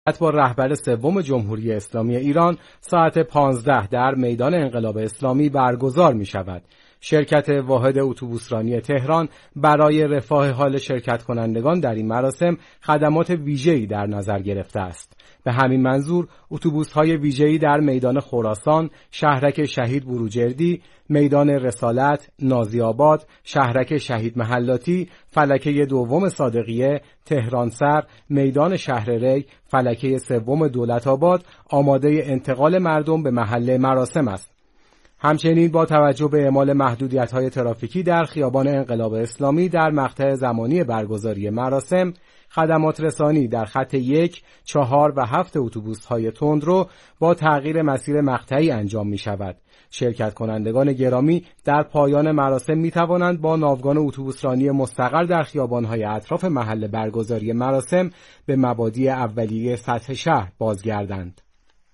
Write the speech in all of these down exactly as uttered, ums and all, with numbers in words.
با رهبر سوم جمهوری اسلامی ایران ساعت پانزده در میدان انقلاب اسلامی برگزار می شود. شرکت واحد اتوبوسرانی تهران برای رفاه حال شرکت کنندگان در این مراسم خدمات ویژه‌ای در نظر گرفته است. به همین منظور اتوبوس‌های ویژه‌ای در میدان خراسان، شهرک شهید بروجردی، میدان رسالت، نازی‌آباد، شهرک شهید محلاتی، فلکه دوم صادقیه، تهرانسر، میدان شهر ری، فلکه سوم دولت‌آباد آماده انتقال مردم به محل مراسم است. همچنین با توجه به اعمال محدودیت‌های ترافیکی در خیابان انقلاب اسلامی در مقطع زمانی برگزاری مراسم، خدمات رسانی در خط یک، چهار و هفت اتوبوس‌های تندرو با تغییر مسیر مقطعی انجام می‌شود. شرکت کنندگان گرامی در پایان مراسم می‌توانند با ناوگان اتوبوسرانی مستقر در خیابان‌های اطراف محل برگزاری مراسم به مبادی اولیه سطح شهر بازگردند.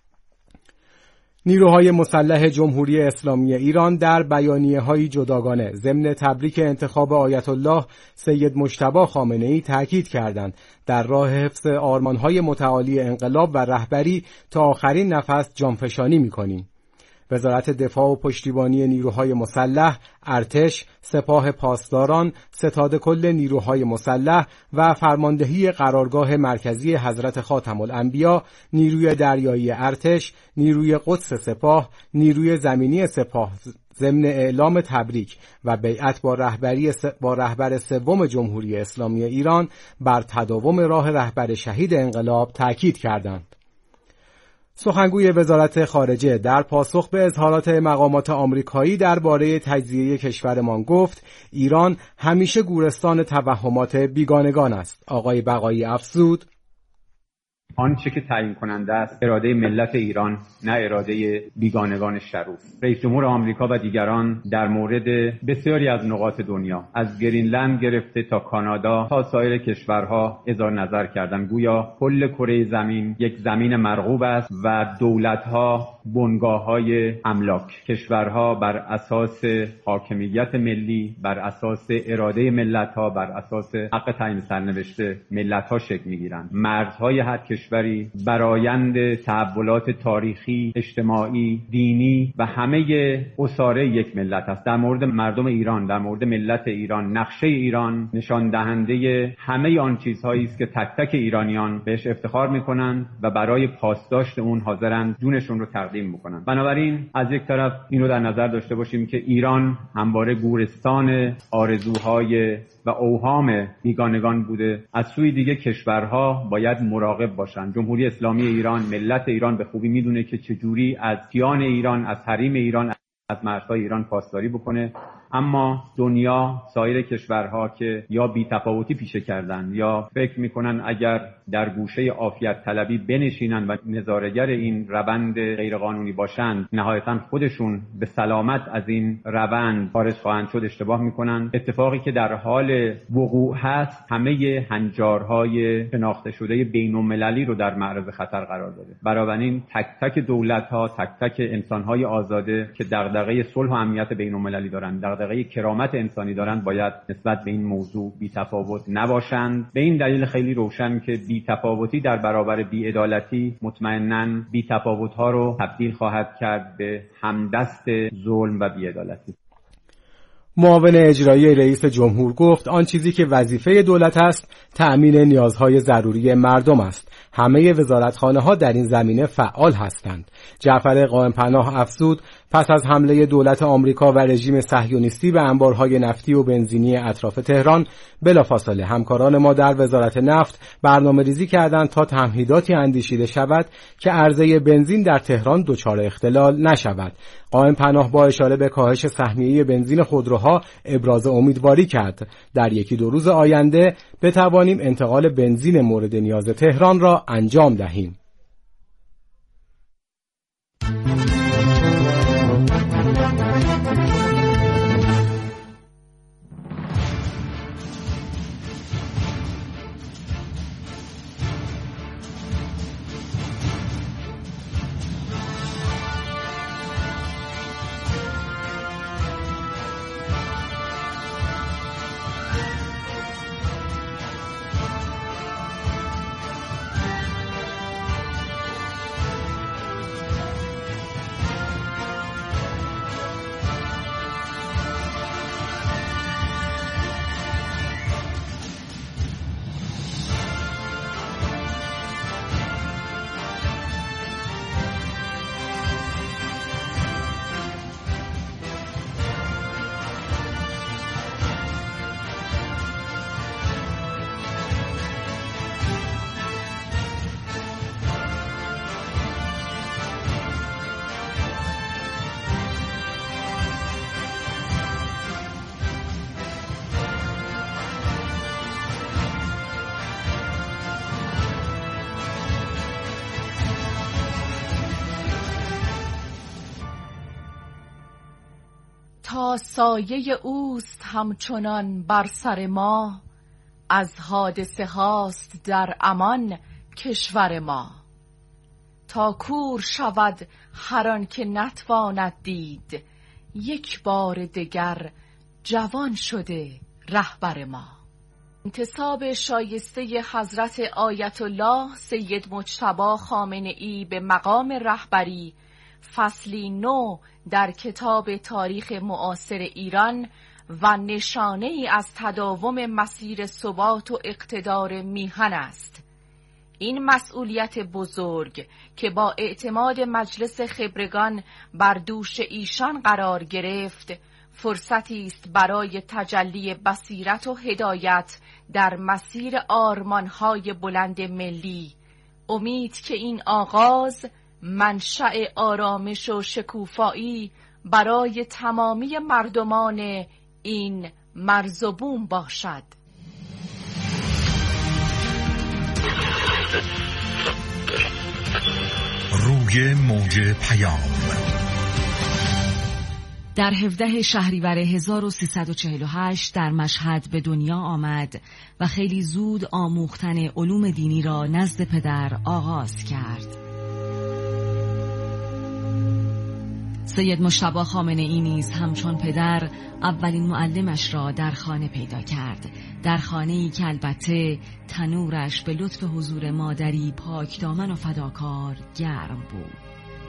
نیروهای مسلح جمهوری اسلامی ایران در بیانیه‌های جداگانه ضمن تبریک انتخاب آیت الله سید مجتبی خامنه‌ای تاکید کردند در راه حفظ آرمان‌های متعالی انقلاب و رهبری تا آخرین نفس جانفشانی می‌کنیم. وزارت دفاع و پشتیبانی نیروهای مسلح، ارتش، سپاه پاسداران، ستاد کل نیروهای مسلح و فرماندهی قرارگاه مرکزی حضرت خاتم الانبیا، نیروی دریایی ارتش، نیروی قدس سپاه، نیروی زمینی سپاه ضمن اعلام تبریک و بیعت با رهبری س... با رهبر سوم جمهوری اسلامی ایران بر تداوم راه رهبر شهید انقلاب تاکید کردند. سخنگوی وزارت خارجه در پاسخ به اظهارات مقامات آمریکایی درباره تجزیه کشورمان گفت ایران همیشه گورستان توهمات بیگانگان است. آقای بقایی افزود: آنچه که تعیین کننده است اراده ملت ایران، نه اراده بیگانگان شرور. رئیس جمهور آمریکا و دیگران در مورد بسیاری از نقاط دنیا، از گرینلند گرفته تا کانادا تا سایر کشورها اظهار نظر کردند گویا کل کره زمین یک زمین مرغوب است و دولت‌ها بنگاه‌های املاک. کشورها بر اساس حاکمیت ملی، بر اساس اراده ملت‌ها، بر اساس حق تعیین سرنوشت ملت‌ها شکل می‌گیرند. مرزهای هر کشوری برآیند تحولات تاریخی، اجتماعی، دینی و همه اساره یک ملت است. در مورد مردم ایران، در مورد ملت ایران، نقشه ایران نشان دهنده همه آن چیزهایی است که تک تک ایرانیان بهش افتخار می‌کنند و برای پاسداشت اون حاضرند جونشون رو تقدیم می‌کنند. بنابراین از یک طرف این رو در نظر داشته باشیم که ایران همواره گورستان آرزوهای و اوهام بیگانگان بوده. از سوی دیگه کشورها باید مراقب باشند. جمهوری اسلامی ایران، ملت ایران به خوبی میدونه که چجوری از کیان ایران، از حریم ایران، از مرزهای ایران پاسداری بکنه. اما دنیا، سایر کشورها که یا بی‌تفاوتی پیشه کردن یا فکر میکنن اگر در گوشه عافیت طلبی بنشینن و نظاره‌گر این روند غیرقانونی باشند، نهایتاً خودشون به سلامت از این روند خارج خواهند شد، اشتباه میکنن. اتفاقی که در حال وقوع هست همه هنجارهای شناخته شده بین‌المللی رو در معرض خطر قرار داده. بنابراین تک تک دولت‌ها، تک تک انسان‌های آزاده که دغدغه صلح و امنیت بین‌المللی دارند، دغدغه کرامت انسانی دارند، باید نسبت به این موضوع بی‌تفاوت نباشند. به این دلیل خیلی روشن که بی‌تفاوتی در برابر بی‌عدالتی مطمئناً بی‌تفاوت‌ها رو تبدیل خواهد کرد به همدست ظلم و بی‌عدالتی. معاون اجرایی رئیس جمهور گفت آن چیزی که وظیفه دولت است تأمین نیازهای ضروری مردم است. همه وزارتخانه‌ها در این زمینه فعال هستند. جعفر قائم پناه افزود پس از حمله دولت آمریکا و رژیم صهیونیستی به انبارهای نفتی و بنزینی اطراف تهران، بلافاصله همکاران ما در وزارت نفت برنامه‌ریزی کردند تا تمهیداتی اندیشیده شود که عرضه بنزین در تهران دچار اختلال نشود. قائم پناه با اشاره به کاهش سهمیه بنزین خودروها ابراز امیدواری کرد در یکی دو روز آینده بتوانیم انتقال بنزین مورد نیاز تهران را انجام دهیم. تا سایه اوست همچنان بر سر ما، از حادثه هاست در امان کشور ما. تا کور شود هر آن که نتواند دید، یک بار دگر جوان شده رهبر ما. انتساب شایسته حضرت آیت الله سید مجتبی خامنه‌ای به مقام رهبری فصلی نو در کتاب تاریخ معاصر ایران و نشانه ای از تداوم مسیر ثبات و اقتدار میهن است. این مسئولیت بزرگ که با اعتماد مجلس خبرگان بر دوش ایشان قرار گرفت، فرصتی است برای تجلی بصیرت و هدایت در مسیر آرمان‌های بلند ملی. امید که این آغاز منشأ آرامش و شکوفایی برای تمامی مردمان این مرز و بوم باشد. روی موج پیام در هفدهم شهریور هزار و سیصد و چهل و هشت در مشهد به دنیا آمد و خیلی زود آموختن علوم دینی را نزد پدر آغاز کرد. سید مجتبی خامنه‌ای نیز همچون پدر اولین معلمش را در خانه پیدا کرد، در خانه‌ای که البته تنورش به لطف حضور مادری پاکدامن و فداکار گرم بود.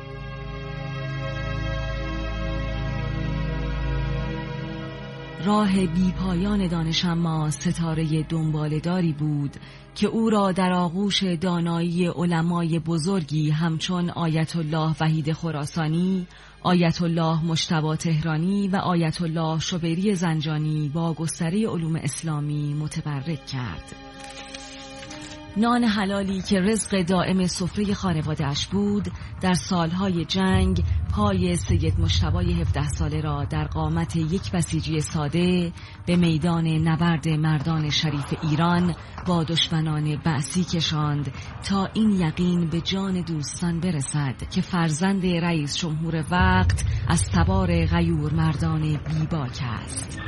راه بی پایان دانش اما ستاره دنباله‌داری بود که او را در آغوش دانایی علمای بزرگی همچون آیت الله وحید خراسانی، آیت الله مجتبی تهرانی و آیت الله شبیری زنجانی با گستره علوم اسلامی متبرک کرد. نان حلالی که رزق دائم سفره خانواده‌اش بود، در سالهای جنگ پای سید مجتبی هفده ساله را در قامت یک بسیجی ساده به میدان نبرد مردان شریف ایران با دشمنان بعثی کشاند تا این یقین به جان دوستان برسد که فرزند رئیس جمهور وقت از تبار غیور مردان بیباک است.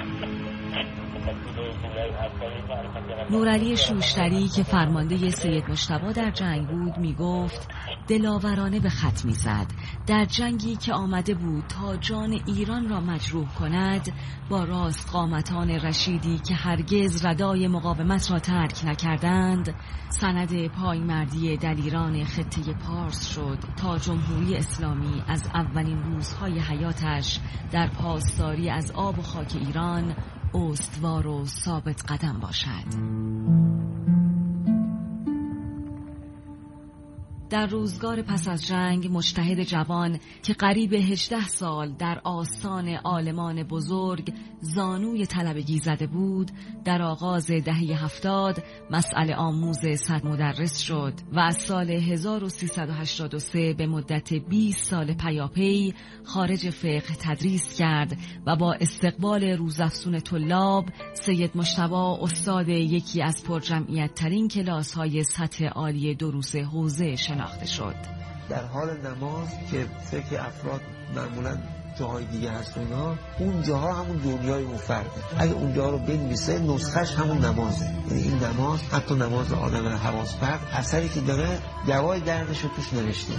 نورعلی شوشتری که فرمانده سید مجتبی در جنگ بود می گفت دلاورانه به خط می زد. در جنگی که آمده بود تا جان ایران را مجروح کند، با راست قامتان رشیدی که هرگز ردای مقاومت را ترک نکردند، سند پایمردی دلیران خطه پارس شد تا جمهوری اسلامی از اولین روزهای حیاتش در پاسداری از آب و خاک ایران استوار و ثابت قدم باشد. در روزگار پس از جنگ مجتهد جوان که قریب هجده سال در آستان عالمان بزرگ زانوی طلبگی زده بود، در آغاز دهه هفتاد مسئله آموز صد مدرس شد و از سال هزار و سیصد و هشتاد و سه به مدت بیست سال پیاپی خارج فقه تدریس کرد و با استقبال روزافزون طلاب سید مجتبی استاد یکی از پرجمعیت ترین کلاس های سطح عالی دروس حوزه شناخته شد. در حال نماز که فکر افراد معمولاً جاهای دیگه هست اونا، اون جاها همون دنیای اون فرده. اگه اون جاها رو بنویسه نسخش همون نمازه. یعنی این نماز، حتی نماز آدم حواس پرت، اثری که داره دوای دردش رو توش نوشته.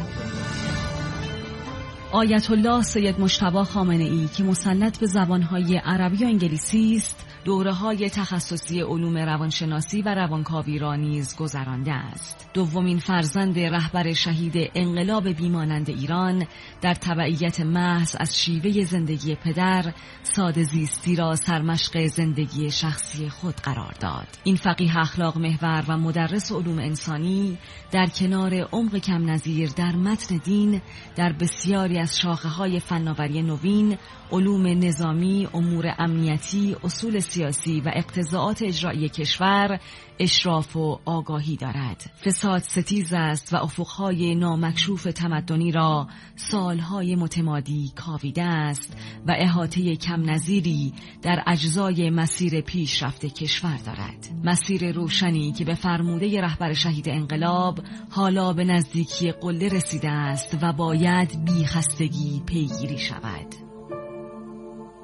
آیت الله سید مجتبی خامنه‌ای که مسلط به زبانهای عربی و انگلیسی است، دوره‌های تخصصی علوم روانشناسی و روانکاوی را نیز گذرانده است. دومین فرزند رهبر شهید انقلاب بیمانند ایران، در تبعیت محض از شیوه زندگی پدر، ساده زیستی را سرمشق زندگی شخصی خود قرار داد. این فقیه اخلاق محور و مدرس علوم انسانی در کنار عمق کم نظیر در متن دین، در بسیاری از شاخه‌های فناوری نوین، علوم نظامی، امور امنیتی، اصول سیاسی و اقتضاعات اجرایی کشور اشراف و آگاهی دارد. فساد ستیز است و افقهای نامکشوف تمدنی را سالهای متمادی کاویده است و احاطه کم نظیری در اجزای مسیر پیشرفت کشور دارد. مسیر روشنی که به فرموده رهبر شهید انقلاب حالا به نزدیکی قله رسیده است و باید بی خستگی پیگیری شود.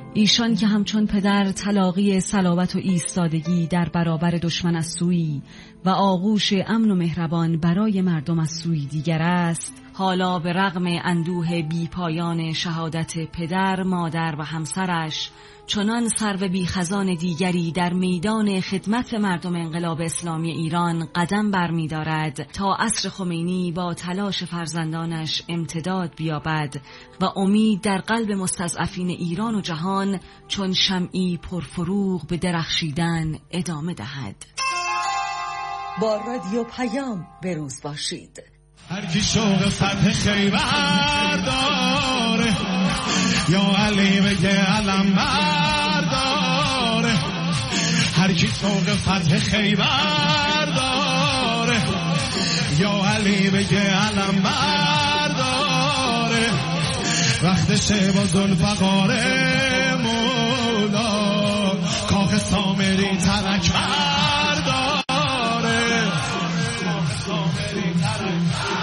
ایشان که همچون پدر تلاقی صلابت و ایستادگی در برابر دشمن از سوی و آغوش امن و مهربان برای مردم از سوی دیگر است، حالا به رغم اندوه بی پایان شهادت پدر، مادر و همسرش، چنان سرو بی خزان دیگری در میدان خدمت مردم انقلاب اسلامی ایران قدم برمی دارد تا عصر خمینی با تلاش فرزندانش امتداد بیابد و امید در قلب مستضعفین ایران و جهان چون شمعی پرفروغ به درخشیدن ادامه دهد. با رادیو پیام بروز باشید. هر کی شوق فتح خیبر داره یا علی بگه علم برداره، هر کی شوق فتح خیبر داره یا علی بگه علم برداره، وقتشه با ذوالفقار مولا کاخ سامری ترک برداره، کاخ سامری ترک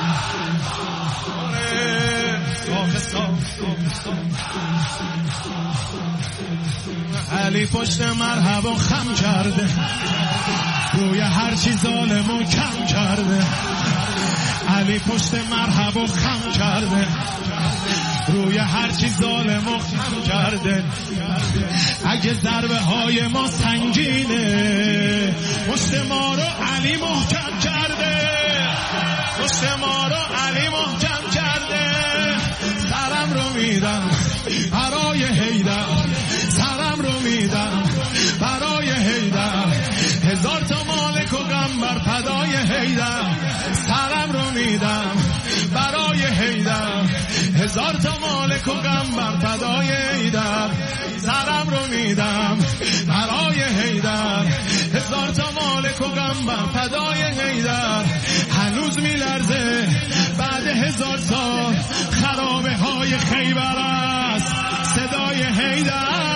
علی پشت مرحبا خم کرده، روی هر چی ظالمو کم کرده، علی پشت مرحبا خم کرده، روی هر چی ظالمو خم کرده، اگه ضربه های ما سنگینه پشت ما رو علی محکم کرده، پشت ما رو علی محکم کرده، سرم رو میدم برای حیدر، سرم رو میدم برای حیدر، هزار تا مالک و غم بر فدای حیدر، سرم رو میدم برای حیدر، هزار تا مالک و غم بر فدای حیدر، سرم رو میدم برای حیدر، هزار تا مالک و غم بر فدای حیدر، هنوز میلرزه بعد هزار سال خرابه های خیبر است صدای حیدر،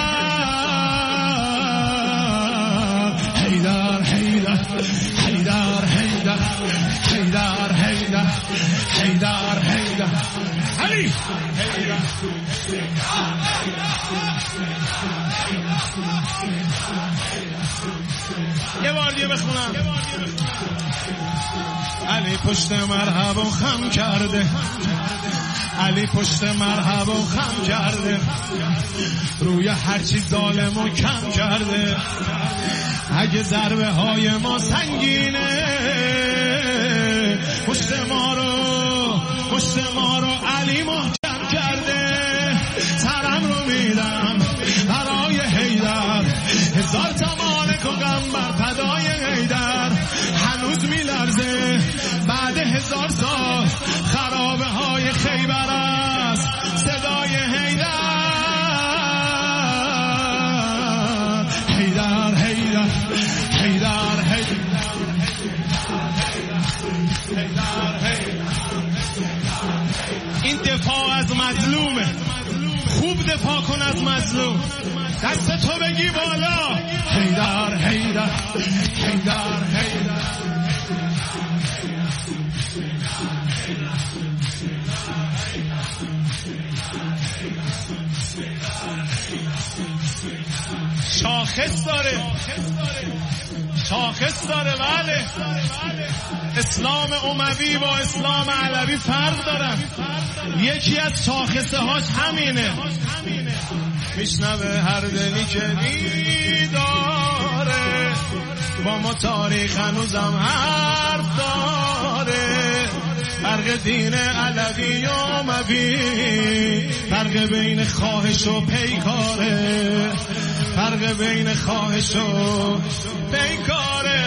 حیدر حیدر حیدر حیدر حیدر حیدر حیدر حیدر علی یه بار دیگه بخونم. علی پشت مرحبا خم کرده، علی پشت مرحبا خم کرده، روی هرچی ظالمو کم کرده، اگه ضربه های ما سنگینه پشت ما رو پشت ما رو علی محکم کرده، سرم رو میدم برای حیدر، هزار تا مالک و غم بر فدای حیدر، هنوز میلرزه بعد هزار سال خرابه های خیبر است صدای حیدر، حیدر حیدر حیدر حیدر. این دفاع از مظلومه، خوب دفاع کن از مظلوم، دست تو بگی بالا، حیدر حیدر حیدر حیدر. شاخص داره، شاخص داره، بله. اسلام اموی با اسلام علوی فرق دارن، یکی از شاخصه هاش همینه. میشنوه هر دلی که دیداره، با ما تاریخ هنوزم حرف داره، فرق دین علوی و اموی، فرق بین خواهش و پیکاره، فرق بین خواهش و پیکاره.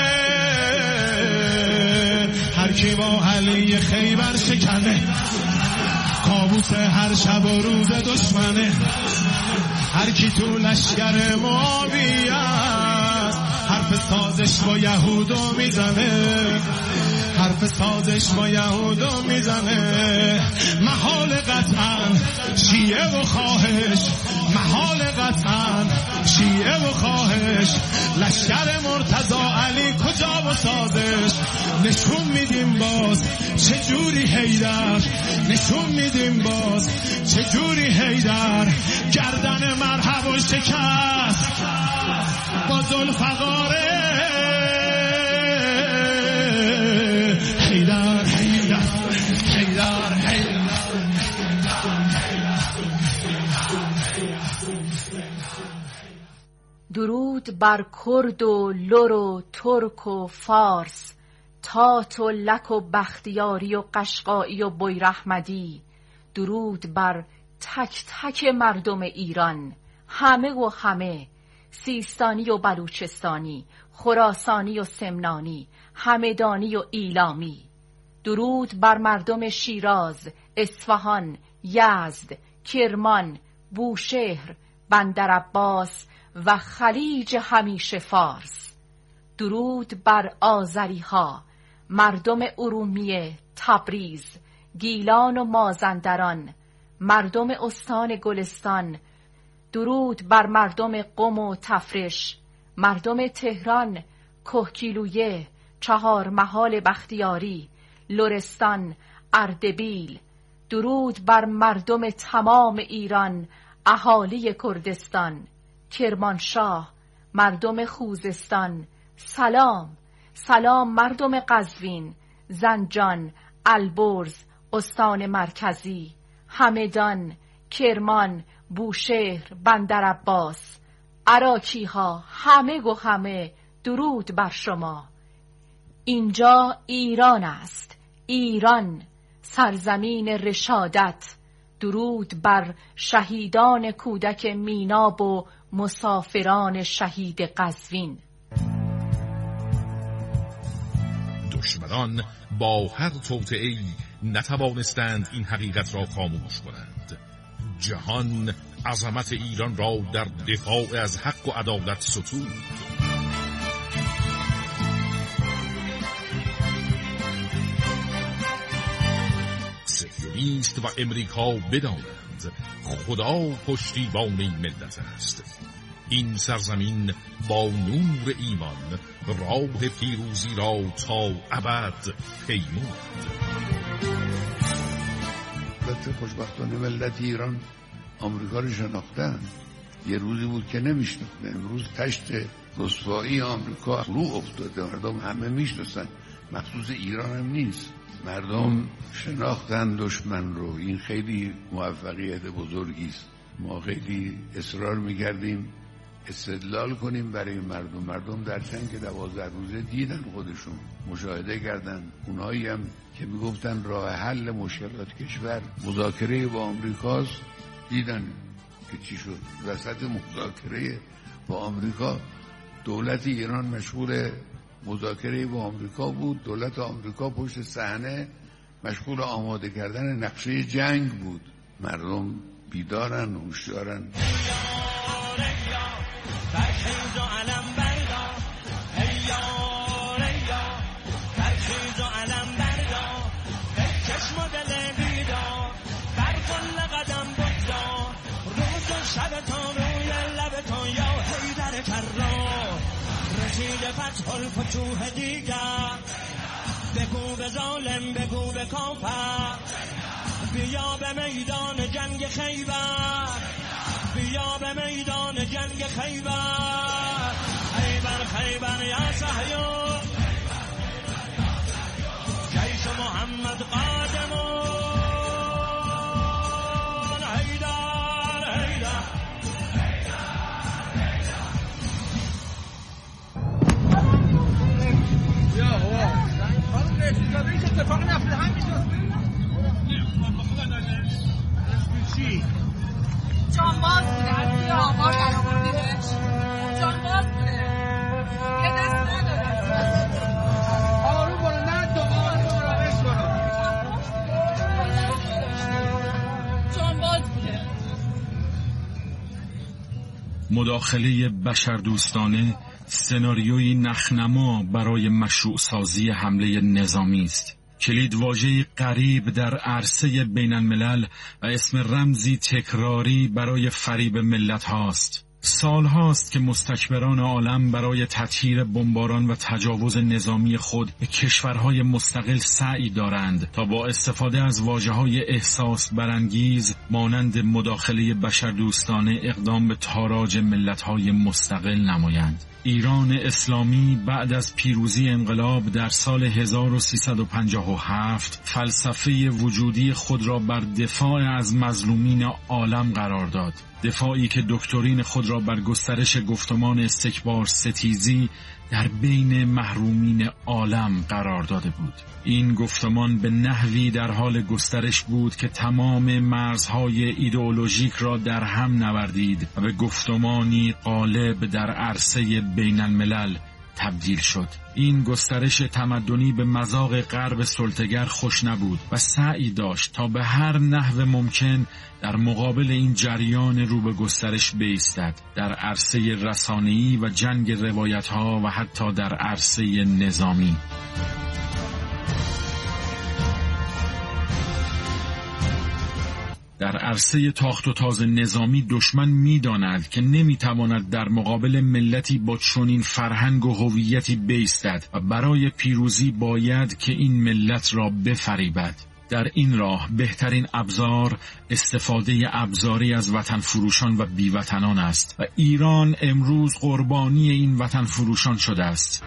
هر کی با علی خیبر شکنه، کابوس هر شب و روز دشمنه. هر کی تو لشکر معاویه است، حرف سازش با یهودو میزنه، حرف سازش با یهودو میزنه. محال قطعا شیعه و خواهش، محال قطعا شیعه و خواهش. لشکر مرتضی علی کجا و سازش نشون میدیم باز چجوری حیدر، نشون میدیم باز چجوری حیدر گردن مرحبا شکست با ذوالفقاره. حیدر حیدر حیدر حیدر. درود بر کرد و لر و ترک و فارس، تات و لک و بختیاری و قشقایی و بویراحمدی. درود بر تک تک مردم ایران، همه و همه، سیستانی و بلوچستانی، خراسانی و سمنانی، همدانی و ایلامی. درود بر مردم شیراز، اصفهان، یزد، کرمان، بوشهر، بندرعباس و خلیج همیشه فارس. درود بر آذری ها، مردم ارومیه، تبریز، گیلان و مازندران، مردم استان گلستان. درود بر مردم قم و تفرش، مردم تهران، کهگیلویه، چهار محال بختیاری، لرستان، اردبیل. درود بر مردم تمام ایران، اهالی کردستان، کرمانشاه، مردم خوزستان. سلام سلام مردم قزوین، زنجان، البرز، استان مرکزی، همدان، کرمان، بوشهر، بندرعباس، عراکی ها، همه و همه. درود بر شما. اینجا ایران است، ایران، سرزمین رشادت. درود بر شهیدان کودک میناب و مسافران شهید قزوین. دشمنان با هر توطئه‌ای نتوانستند این حقیقت را خاموش کنند. جهان عظمت ایران را در دفاع از حق و عدالت ستود. صهیونیست و امریکا بدانند خدا پشتیبان این ملت است. این سرزمین با نور ایمان راه پیروزی را تا ابد پیمود. البته خوشبختانه ملت ایران آمریکا رو شناختن. یه روزی بود که نمیشناختن، امروز تشت رسوایی آمریکا رو افتاده، مردم همه میشناسن، مخصوص ایران هم نیست. مردم شناختن دشمن رو. این خیلی موفقیت بزرگی است. ما خیلی اصرار میکردیم استدلال کنیم برای مردم. مردم در چند که دوازده روزه دیدن، خودشون مشاهده کردن. اونایی هم که میگفتن راه حل مشکلات کشور مذاکره با آمریکاست، دیدن که چی شد. وسط مذاکره با آمریکا دولت ایران مشغول مذاکره با آمریکا بود، دولت آمریکا پشت صحنه مشغول آماده کردن نقشه جنگ بود. مردم بیدارن، هوشیارن. رسید فتح الفتوح دیگر، بگو به ظالم بگو به کافر، بیا به میدان جنگ خیبر، بیا به میدان جنگ خیبر. خیبر خیبر یا صهیون، جیش محمد قادمون. حیدر حیدر اتفاق نفته همینجاست. چی؟ جان باز بوده، از یه آمار در آوردیدش. جان باز بوده، یه دست نداره. آروم برو، نه تو آروم برو، بش برو. جان باز بوده. مداخله بشردوستانه سناریوی نخنما برای مشروع سازی حمله نظامی است. کلید واژه‌ای غریب در عرصه بین الملل و اسم رمزی تکراری برای فریب ملت هاست. سالهاست که مستکبران عالم برای تطهیر بمباران و تجاوز نظامی خود به کشورهای مستقل سعی دارند تا با استفاده از واژه‌های احساس برانگیز مانند مداخله بشردوستانه اقدام به تاراج ملت‌های مستقل نمایند. ایران اسلامی بعد از پیروزی انقلاب در سال هزار و سیصد و پنجاه و هفت فلسفه وجودی خود را بر دفاع از مظلومین عالم قرار داد. دفاعی که دکترین خود را بر گسترش گفتمان استکبار ستیزی در بین محرومین عالم قرار داده بود. این گفتمان به نحوی در حال گسترش بود که تمام مرزهای ایدئولوژیک را در هم نوردید و به گفتمانی غالب در عرصه بین الملل تبدیل شد. این گسترش تمدنی به مذاق غرب سلطه‌گر خوش نبود و سعی داشت تا به هر نحو ممکن در مقابل این جریان رو به گسترش بایستد، در عرصه رسانه‌ای و جنگ روایت‌ها و حتی در عرصه نظامی. در عرصه تاخت و تاز نظامی دشمن می‌داند که نمی‌تواند در مقابل ملتی با چنین فرهنگ و هویتی بایستد و برای پیروزی باید که این ملت را بفریبد. در این راه بهترین ابزار استفاده ابزاری از وطن فروشان و بیوطنان است و ایران امروز قربانی این وطن فروشان شده است.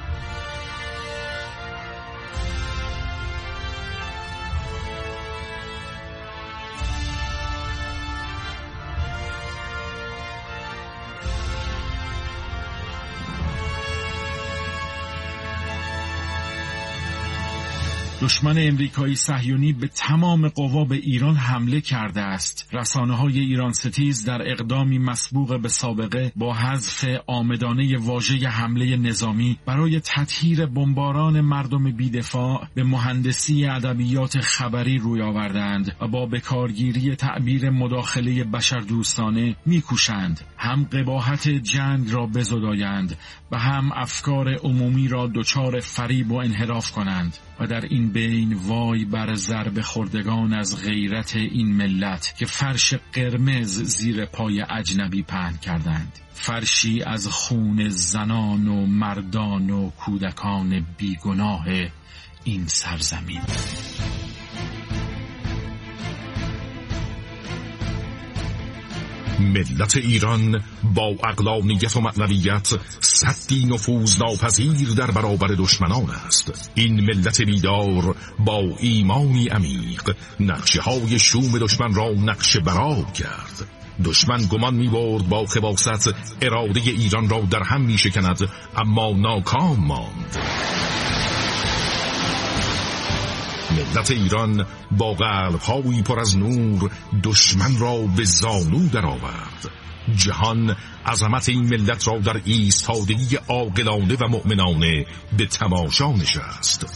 دشمن امریکایی صهیونی به تمام قوا به ایران حمله کرده است. رسانه‌های ایران ستیز در اقدامی مسبوق به سابقه با حذف عامدانه واژه حمله نظامی برای تطهیر بمباران مردم بی‌دفاع به مهندسی ادبیات خبری روی آوردند و با بکارگیری تعبیر مداخله بشردوستانه می‌کوشند هم قباحت جنگ را بزدایند و هم افکار عمومی را دچار فریب و انحراف کنند و در این بین وای بر ضرب خوردگان از غیرت این ملت که فرش قرمز زیر پای اجنبی پهن کردند، فرشی از خون زنان و مردان و کودکان بیگناه این سرزمین. ملت ایران با عقلانیت و معنویت سدی نفوذ ناپذیر در برابر دشمنان است. این ملت بیدار با ایمانی عمیق نقشه های شوم دشمن را نقشه برآب کرد. دشمن گمان می برد با خباثت اراده ایران را در هم می شکند، اما ناکام ماند. ملت ایران با قلب‌هایی پر از نور دشمن را به زانو درآورد. جهان عظمت این ملت را در ایستادگی عاقلانه و مؤمنانه به تماشا نشست.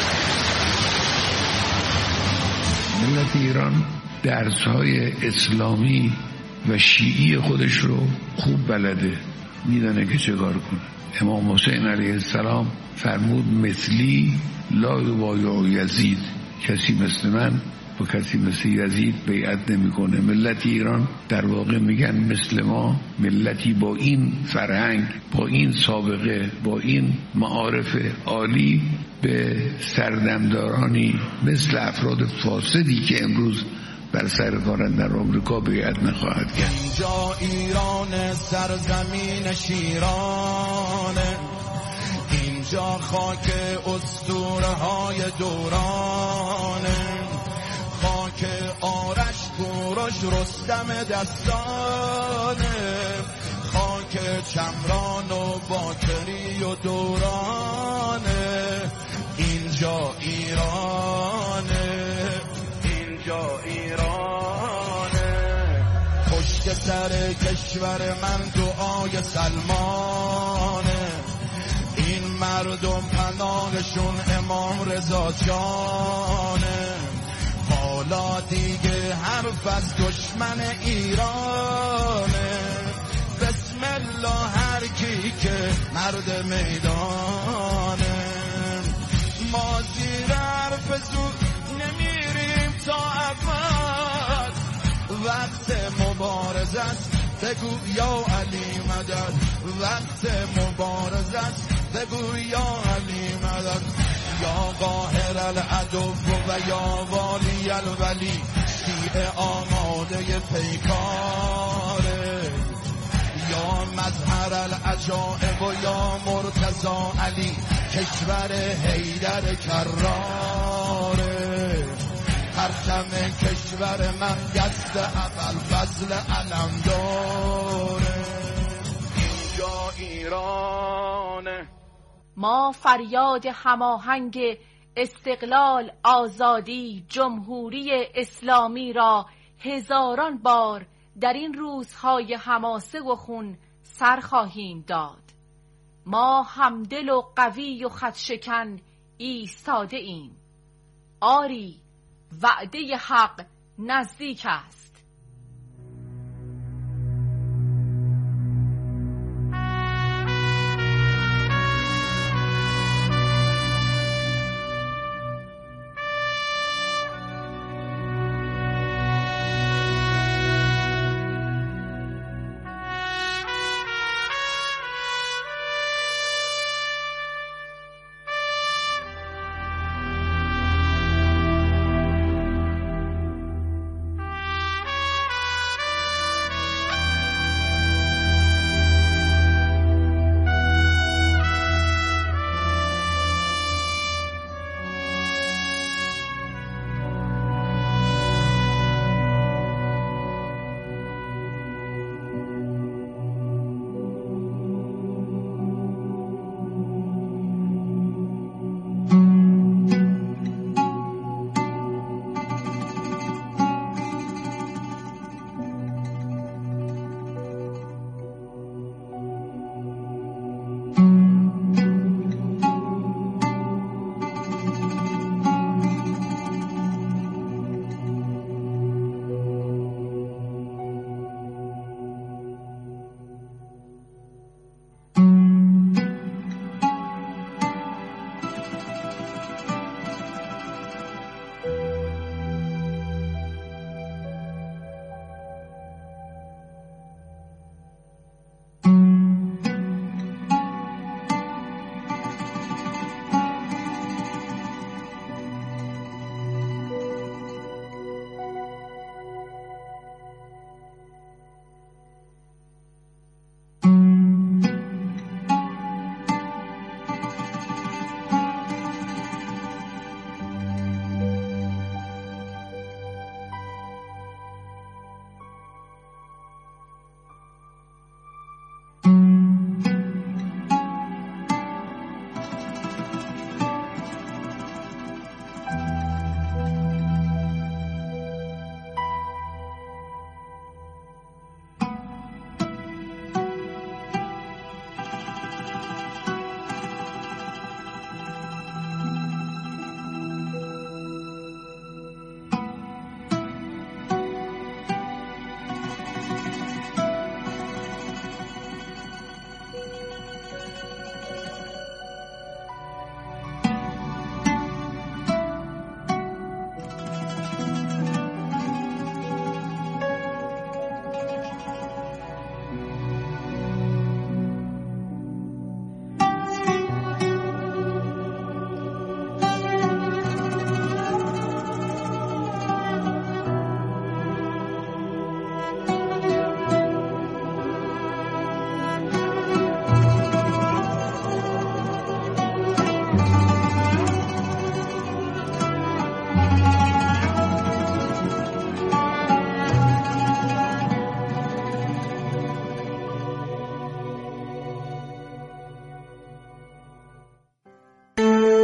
ملت ایران درس‌های اسلامی و شیعی خودش رو خوب بلده، میدونه که چه کار کنه. امام حسین علیه السلام فرمود مثلی لا یبایع یزید، کسی مثل من با کسی مثل یزید بیعت نمیکنه. ملت ایران در واقع میگن مثل ما، ملتی با این فرهنگ، با این سابقه، با این معارف عالی به سردمدارانی مثل افراد فاسدی که امروز بر سر کارن در آمریکا بیعت نخواهد کرد. اینجا ایران سرزمین شیرانه، اینجا خاک اسطوره های دورانه، خاک آرش کوروش رستم دستانه، خاک چمران و باکری و دورانه. اینجا ایرانه، اینجا ایرانه. پشت سر کشور من دعای سلمانه، این مردم پناهشون امام رضا جانه. حالا دیگه حرف از دشمن ایرانه، بسم الله هر کی که مرد میدانه. ما زیر حرف زود نمیریم تا ابد، وقت مبارزه است بگو یا علی مدد، وقت مبارزه است بگو یا علی مدد، یا قاهر العدو و یا والی الولی، شیعه آماده پیکاره، یا مظهر العجائب و یا مرتضی علی، کشور حیدر کراره، پرچم کشور من دست ابوالفضل علمداره، اینجا ایرانه. ما فریاد هماهنگ استقلال، آزادی، جمهوری اسلامی را هزاران بار در این روزهای حماسه و خون سر خواهیم داد. ما همدل و قوی و خطشکن ایستاده ایم. آری وعده حق نزدیک است.